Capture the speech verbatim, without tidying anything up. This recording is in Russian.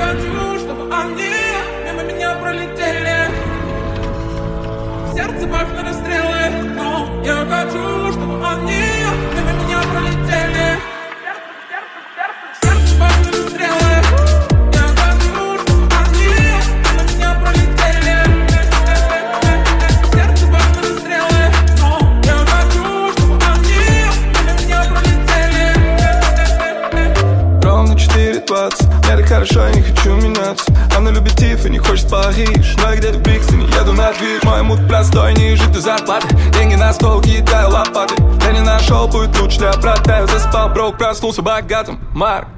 хочу, чтобы они мимо меня пролетели. Сердце пахнули стрелы, но я хочу, чтобы они мимо меня пролетели. Сердце пахнули стрелы, я хочу, чтобы они мимо меня пролетели. Сердце пахнули стрелы, но я хочу, чтобы они мимо меня пролетели. Ровно четыре двадцать, мне так хорошо, я не хочу меняться. Она любит Тиффани, хочет Париж, но я где-то в Брикстоне, еду на движ. Мой мут простой, не жить зарплаты. Деньги на стол, кидаю лопаты. Я не нашел, будет лучше для брата. Я заспал, брок, проснулся богатым. Марк